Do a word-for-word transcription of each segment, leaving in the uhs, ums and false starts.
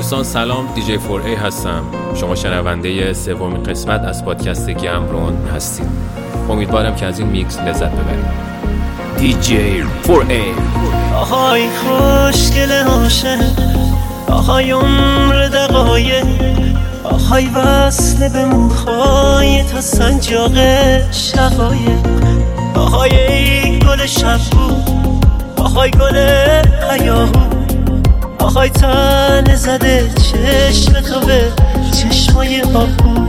دوستان سلام، دیجی فور ای هستم. شما شنونده سومین قسمت از پادکست گمرون هستید. امیدوارم که از این میکس لذت ببرید. دیجی فور ای. آهای خوشگل عاشق، آهای عمر دقایق، آهای وصل به موهای تا سنجاق شقایق، آهای ای گل شبگو، آهای گل هیاهو، آهای تن زده چشم تو به چشمای آهو.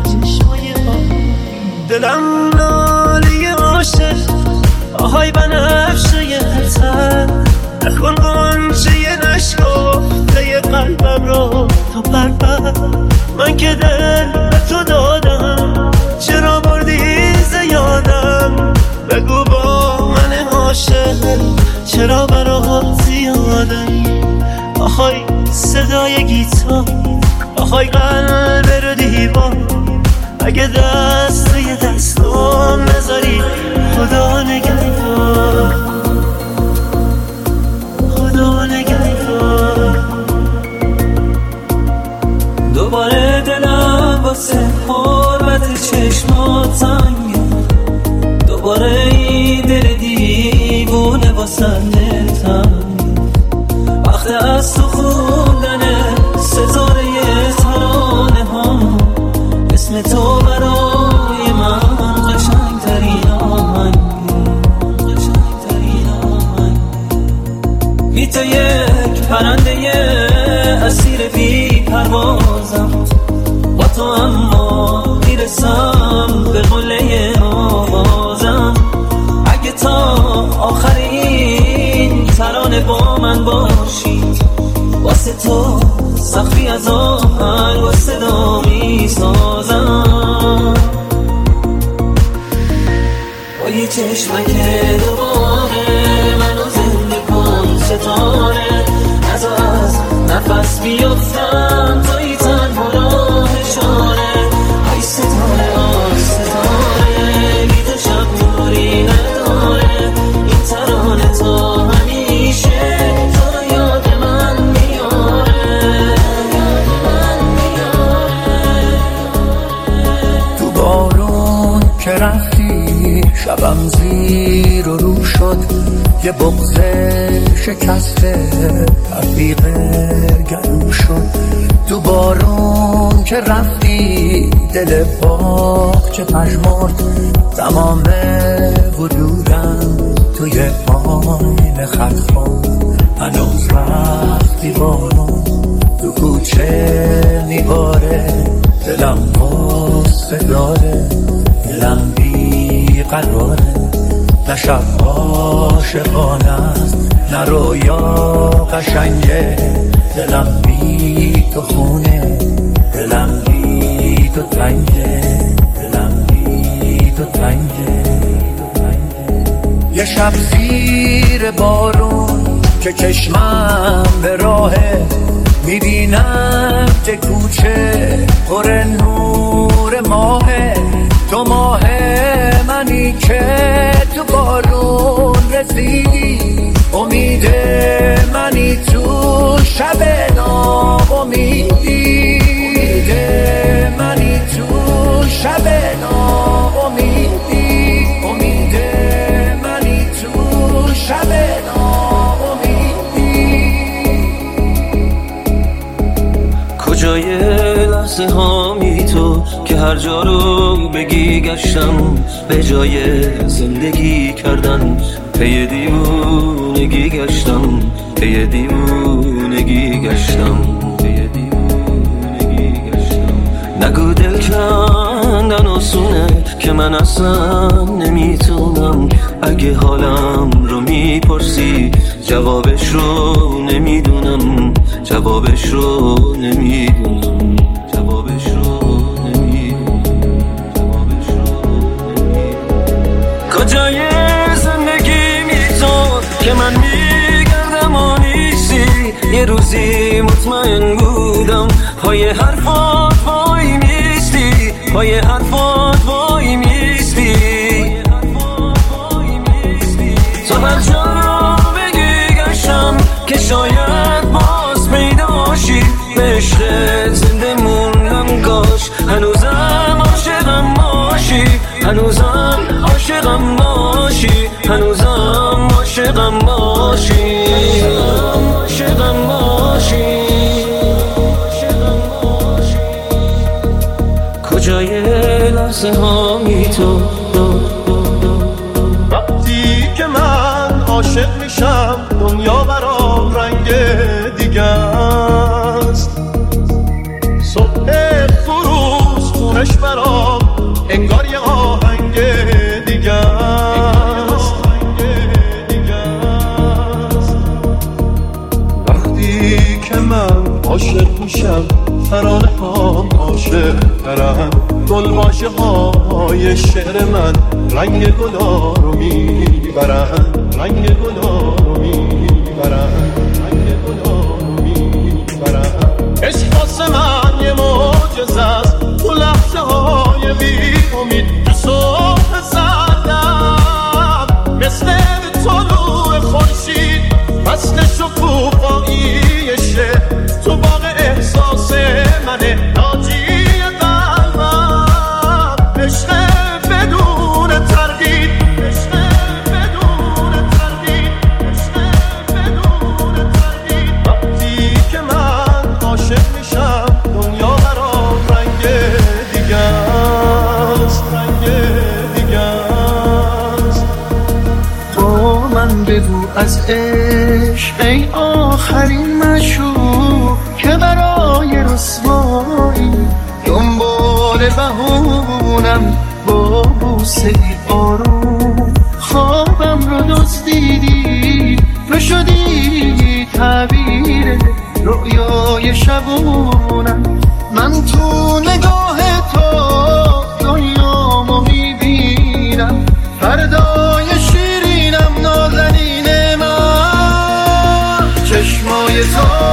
دلم ناله عاشق، آهای بنفشه تن، نکن گنجه نشکفته قلبم رو تا پرپر. من که دل به تو دادم، چرا بردی زیادم؟ بگو با من عاشق چرا برات زیادم؟ آهای صدای گیتار، آهای قلب رو دیوار، اگه دست روی دستم نذاری خدا نگهدار، خدا نگهدار. دوباره دلم واسه حرمت چشمات تنگه، دوباره این دل دیوونه واسه دلتنگه. وقت از تو خوندنه ستاره ترانه ها، اسم تو برای من قشنگترین آهنگه، قشنگترین آهنگه. بی تو یک پرنده اسیر بی پروازم، با تو اما میرسم به قله آوازم. اگه تا آخر این ترانه با من باشی، واسه تو سخفی از آهنگ و صدا میسازم. با یه چشمک دوباره منو زنده کن ستاره، نزا از نفس بیفتم توی تنها راه اشاره. ای ستاره آی ستاره، بی تو شب نوری نداره. این ترانه تا همیشه تو رو یاد من میاره، یاد من میاره. تو بارون که رفتی شبم زیر و رو شد، یه بغض شکسته تفریق گلو شد. تو بارون که رفتی دل باغچه پژمرد، تمام وجودم توی آینه خط خورد. هنوز رفتی بارون تو کوچه میباره، دلم غصه داره، دلم بی قراره. نه شب عاشقانه است نه رویا قشنگه، دلم بی تو خونه، دلم بی تو تنگه، دلم بی تو تنگه. یه شب زیر بارون که چشمم به راهه، میبینم که کوچه پر نور ماهه. تو ماه منی که تو بارون رسیدی، امید منی تو شب ناامیدی، امید منی تو شب ناامیدی، امید منی تو شب ناامیدی. کجای لحظه هامی تو که هر جا رو بگی گشتم، به جای زندگی کردن پی دیوونگی گشتم، پی دیوونگی گشتم، پی دیوونگی گشتم. نگو دل کندن آسونه که من اصلا نمیتونم. اگه حالم رو میپرسی جوابش رو نمیدونم، جوابش رو نمیدونم، جوابش رو نمیدونم، جوابش رو نمیدونم. کجای زندگی می تو که من میگردم و نیستی؟ یه روزی مطمئن بودم پای حرفات وای میستی، پای حرفات وای میستی. تو هر جا رو بگی گشتم که شاید باز پیدا شی، به عشقت زنده موندم کاش هنوزم عاشقم باشی هنوزم عاشقم باشی هنوزم عاشقم باشی عاشقم باشی کجای لحظه هامی تو وقتی که من عاشق میشم دنیا برام رنگ دیگه است صبح فروز خونش برام انگار یه آهنگ دیگه است وقتی که من عاشق میشم ترانه ها عاشق ترن گلباشه های شعر من رنگ گلا رو میبرن رنگ گلا رو میبرن رنگ گلا رو میبرن عشق واسه من یه معجزه است تو لحظه های بی امید تو صبح زدم مثل طلوع خورشید فصل شکوفایی شعر تو باغ احساس منه ناجی قلبم عشق بدون تردید عشق بدون تردید عشق بدون تردید وقتی که من عاشق میشم دنیا برام رنگ دیگه است رنگ دیگه است با من بگو از عشق ای آخرین مشهور که برای رسوایی دنبال بهونم با بوسه ای آروم خوابم رو دزدیدی تو شدی تعبیر رؤیای شبونم من تو نگاه تو دنیامو میبینم فردای شیرینم نازنین من چشمای تو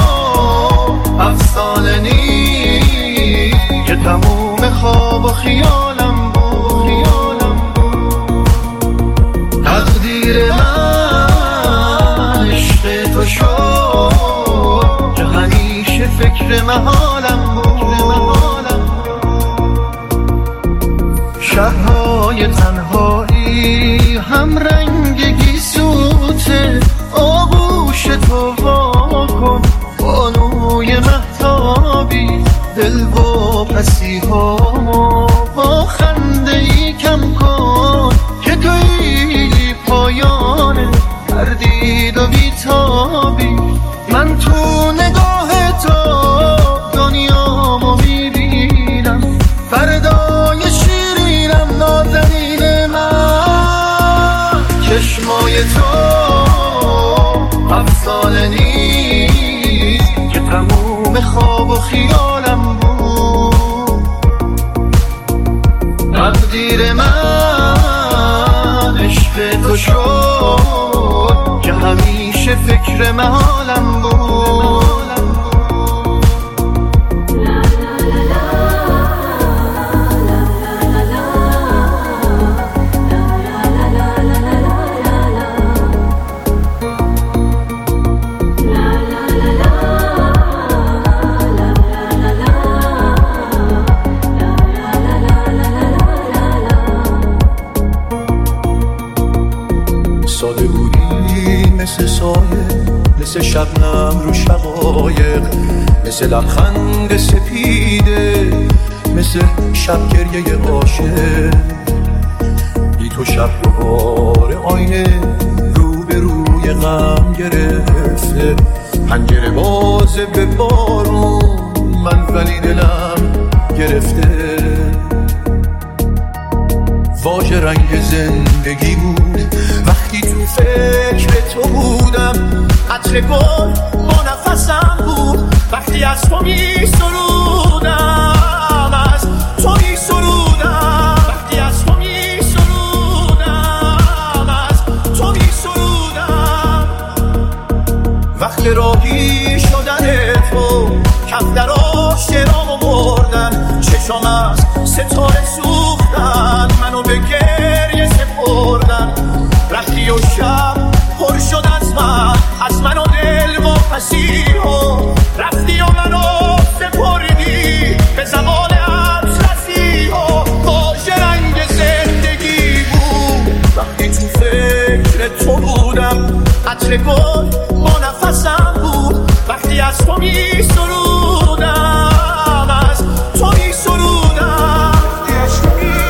افسانه نیست که تموم خواب و خیالم بود خیالم بود تقدیر من عشق تو شد که همیشه فکر محالم بود شبهای تنهایی هم رنگ گیسوته آغوش تو واکن بانوی مهتابی دل و پسی ها با خنده ای کم کن که توی پایان تردید و بیتابی من تو نگاه تو دنیامو میبینم فردای شیرینم نازنین من چشمای تو افسانه نیست که تموم خواب و خیالم بود تقدیر من عشق تو شد که همیشه فکر محالم بود ساده بودی مثل سایه مثل شبنم رو شقایق مثل لبخند سپیده مثل شب گریه عاشق بی تو شب دوباره آینه رو به روی غم گرفته پنجره بازه به بارون من ولی دلم گرفته واژه رنگ زندگی بود وقتی تو فکر تو بودم عطر گل با نفسم بود وقتی از تو می سرودم از تو می سرودم وقتی از تو می سرودم از تو می سرودم وقت راهی شدن تو کف در آشرامو بردم چشام از ستاره سوختن منو به گریه سپردن رفتی و شب پر شد از من از من و دل و پسی و رفتی و منو عطر گل با نفسم بود وقتی از تو می سرودم، از تو می سرودم، از تو می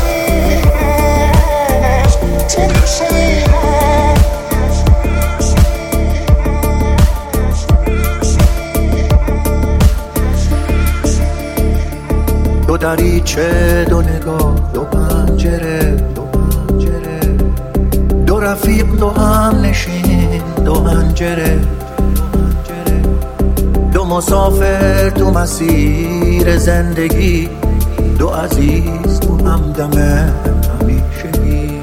سرودم. دو دریچه، دو نگاه، دو پنجره، دو پنجره، دو رفیق، دو هم نشین، دو هنجره، دو مسافر تو مسیر زندگی، دو عزیز تو همدم همیشگی.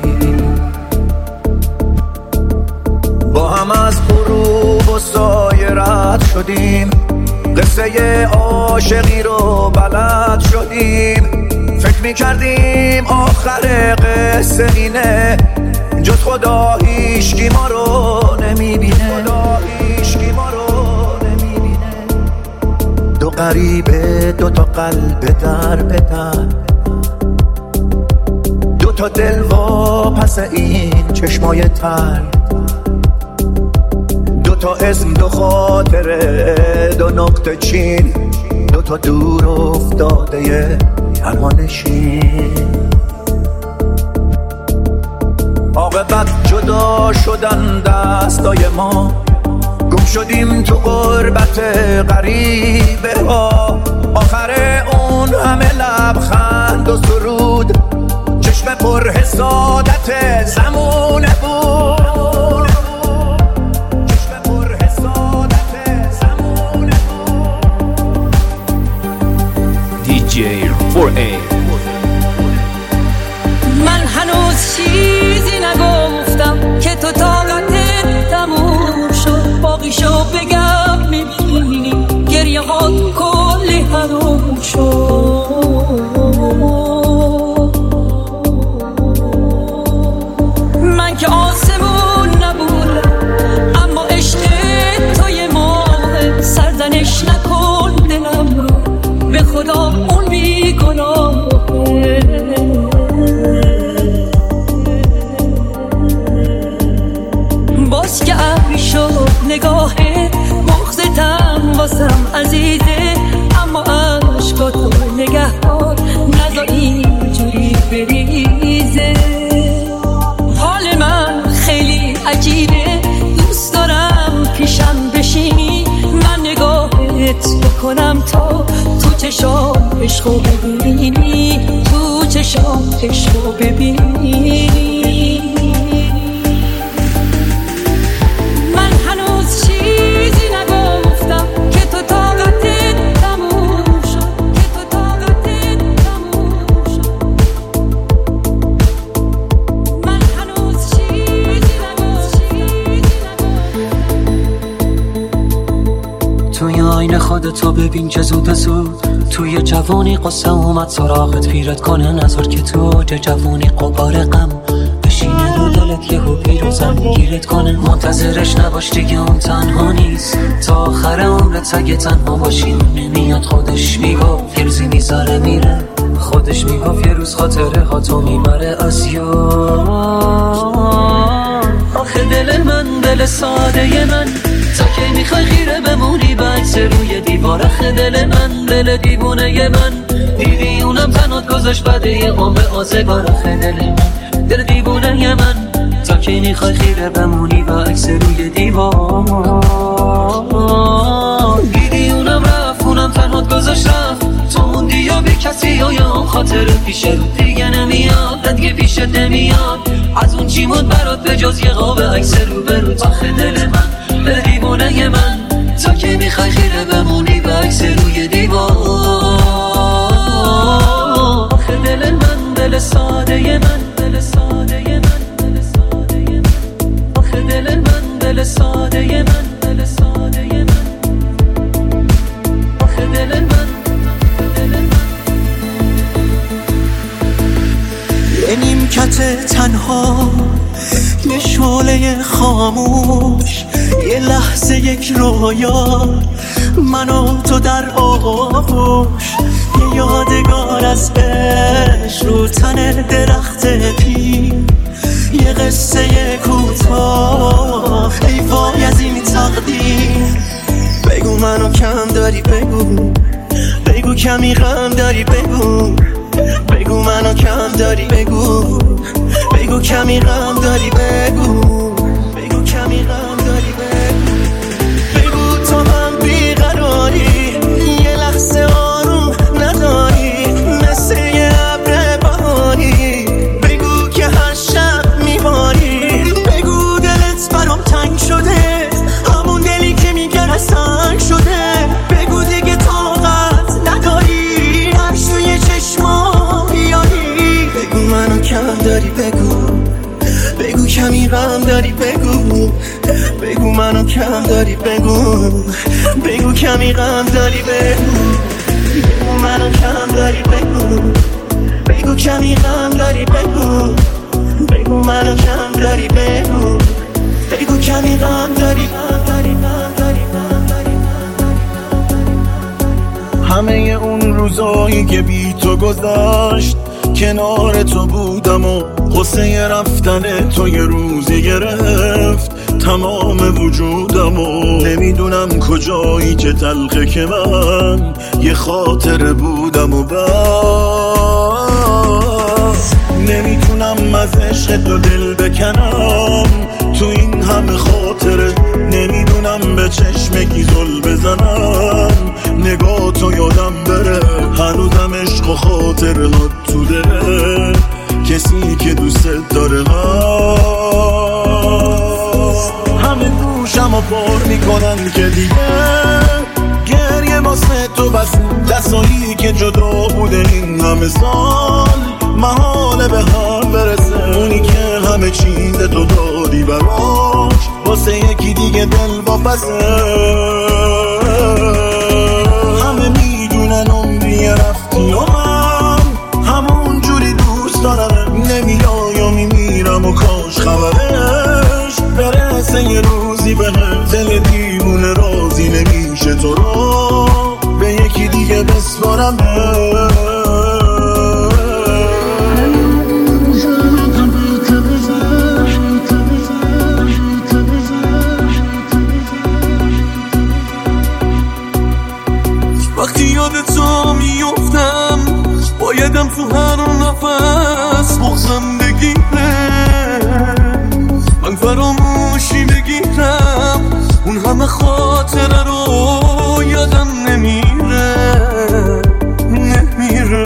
با هم از غروب و سایه رد شدیم، قصه عاشقی رو بلد شدیم. فکر میکردیم آخر قصه اینه، جز خدا هیچکی ما رو نمیبینه، خدا هیچکی ما رو نمیبینه. دو غریبه، دو تا قلب در به در، دو تا دل وا پس این چشمای تر، دو تا اسم، دو خاطره، دو نقطه چین، دو تا دور افتاده فرمانشین. عاقبت جدا شدن دستای ما، گم شدیم تو غربت غریبه ها. آخر اون همه لبخند و سرود، چشم پر حسادت زمونه بود، چشم پر حسادت زمونه بود. دی جی فور ای من هنوز چیزی نگفتم که تو طاقتت تموم شد، باقیشو بگم میبینی گریه ها کلی حروم شد. من که آسمون نبودم اما عشق توی ماه، سرزنش نکن دلم رو به خدا اون بیگناهه. باز که ابری شد نگاهت، مغزتم واسم عزیزه، اما عشقاتو نگه دار نذار اینجوری بریزه. حال من خیلی عجیبه، دوست دارم پیشم بشینی، من نگاهت بکنم تا تو چشام عشقو ببینی، تو چشام عشقو ببینی. خودتو ببین چه زود زود، توی جوانی قصه اومد سراغت، پیرت کنه نظر که تو چه جوانی قبار غم بشینه رو دلت، یهو پیروزم گیرت کنه. منتظرش نباش دیگه اون تنها نیست، تا آخر عمرت اگه تنها باشی نمیاد. خودش میگفت یه روزی میذاره میره، خودش میگفت یه روز خاطره ها تو میبره از یاد. آخه دل من، دل ساده من، تا کی میخوای خیره بمونی به عکس روی دیوار؟ آخه دل من، دل دیوونه من، دیدی اونم تنات گذاشت بعد یه عمر آزگار. آخه دل من، دل دیوونه من، تا کی میخوای خیره بمونی به عکس روی دیوار؟ دیدی اونم رفت، اونم تنات گذاشت رفت، تو موندی یا بی کسی یا یا خاطر پیش رو دیگه نمیاد، دیگه پیشت نمیاد. از اون چی مون برات به جز یه قاب عکس رو برو؟ آخه دل من، دل دیوونه من، تا که میخوای خیره بمونی به عکس روی دیوار. آخه دل من، دل ساده من، دل ساده من، دل ساده من. آخه دل من، دل ساده من، دل ساده من. آخه دل من، دل من. یه نیمکت تنها، یه شعله خاموش، یه لحظه یک رویا، من و تو در آغوش، یه یادگار از عشق رو تن درخت پیر، یه قصه کوتاه، ای داری بگو، بگو منو کم داری بگو، بگو کمی غم داری بگو، بگو کمی غم داری بگو، بگو تو هم بیقراری، یه لحظه آروم نداری، مثل یه ابر بهاری، بگو که هر شب میباری، بگو دلت برام تنگ شده، همون دلی که میگه سنگ شده، بگو دیگه طاقت نداری، هر توی چشما بیاری، بگو منو کم داری بگو، بگو کمی غم داری بگو، بگو منو کم داری بگو، بگو کمی غم داری بگو، بگو منو کم داری بگو، بگو کمی غم داری بگو، بگو منو کم داری بگو، بگو کمی غم داری همه اون روزایی که بی تو گذشت کنار تو بودم و قصه رفتن تو یه روزی گرفت تمام وجودم و نمیدونم کجایی که تلخه که من یه خاطره بودم و بس نمیتونم از عشق تو دل بکنم تو این همه خاطره نمیدونم به چشمکی زل بزنم نگاه تو یادم بره هنوزم عشق و خاطره ها تو دله کسی که دوست داره هست همه گوشم و پر میکنن که دیگه گریه واسه تو بس دستایی که جدا بوده این همه سال محاله به هم برسه اونی که همه چیز تو دادی براش واسه یکی دیگه دل واپسه همه میدونن عمری رفتی و من همون جوری دوست دارم نمیای و میمیرم و کاش خبرش برسه یه روزی به هم دل دیوونه رازی نمیشه تو رو به یکی دیگه بسپارم وقتی یاد تو میفتم بایدم تو هر نفس بغزم بگیره من فراموشی بگیرم اون همه خاطره رو یادم نمیره نمیره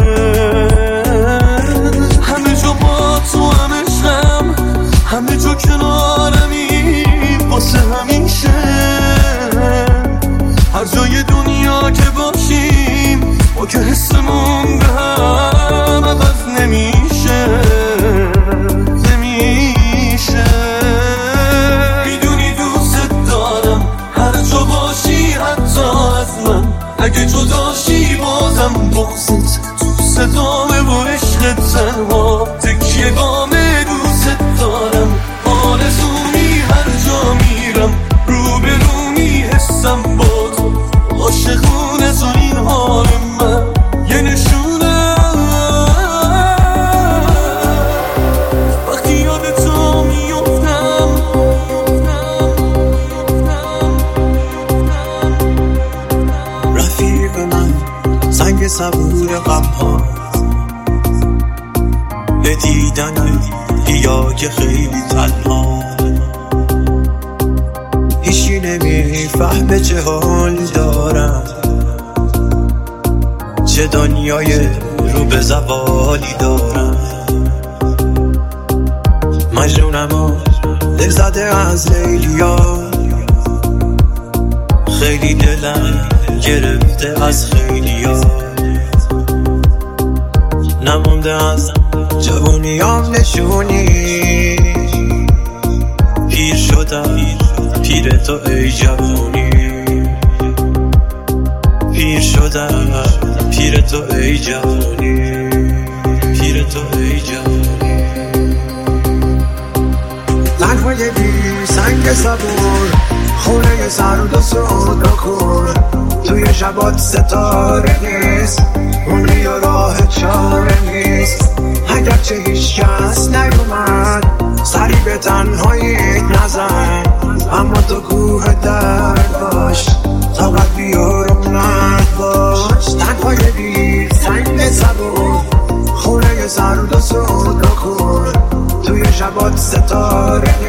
همه جا با تو هم عشقم همه جا کنارمی واسه همیشه هر جای دنیا که باشیم با که حسمون به هم عوض نمیشه نمیشه میدونی دوست دارم هر جا باشی حتی از من اگه جداشی بازم بغزت تو صدامه و عشق تنها تکیه گامه دوست دارم آرزومی هر جا میرم رو به رو میحسم با تو عاشقونه تو این حال من یه نشونه وقتی یاد تو میفتم رفیق من سنگ صبور غم ها به دیدن بیا که خیلی تنها هیچی نمیفهمه چه حال دارم چه دنیای رو به زوالی دارم مجنونم و دل زده از لیلیا خیلی دلم گرفته از خیلیا نمونده از جوونیام نشونی پیر شدم پیر تو ای جوونی پیر شدم پیر تو ای جوونی پیر تو ای جوونی لنگوی بی سنگ صبور خونه سرد و سود رو کن توی شبات ستاره نیست عمری و راه چاره نیست اگرچه هیچ کس نیومد سری به تنهایی نزن اما تو کوه درد باش طاقت بیار و مرد باش تنهای بی سنگ سود و سود بخور توی شبات ستاره